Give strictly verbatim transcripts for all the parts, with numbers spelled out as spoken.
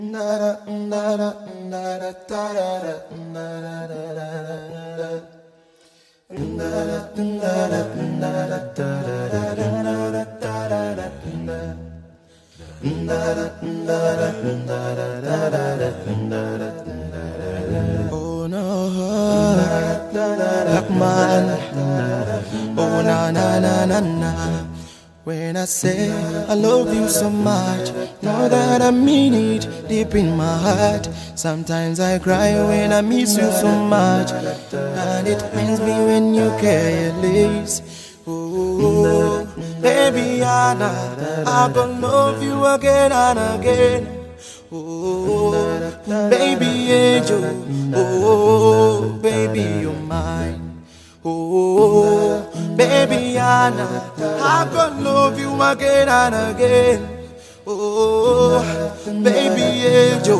Oh no, black man. Oh na na na na na. When I say I love you so much, know that I mean it deep in my heart. Sometimes I cry when I miss you so much, and it pains me when you careless. Oh, baby Anna, I gonna love you again and again. Oh, baby angel, oh, baby you're mine. Oh, baby Anna, I gonna love you again and again. Oh, baby angel.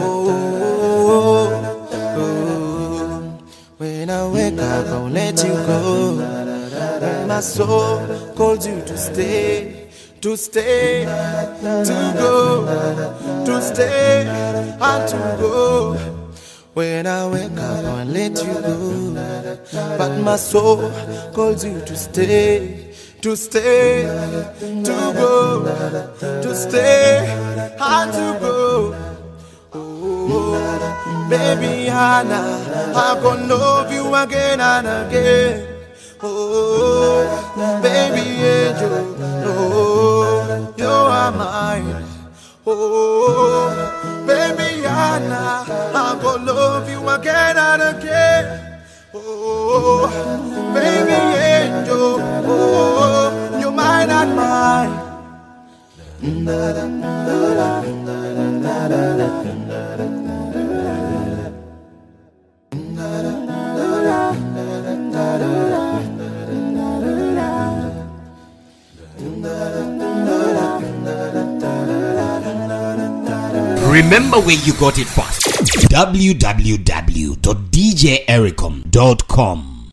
Oh, when I wake up, I'll let you go. When my soul calls you to stay, to stay, to go, to stay, and to go. When I wake up, I'll let you go. But my soul calls you to stay, to stay, to go, to stay, and to go. Oh, baby Anna, I'm gonna love you again and again. Oh, baby angel, oh, you are mine. Oh, baby Anna, I'm gonna love you again and again. Oh, baby angel, oh, you're mine and mine. Remember where you got it first. w w w dot d j ericom dot com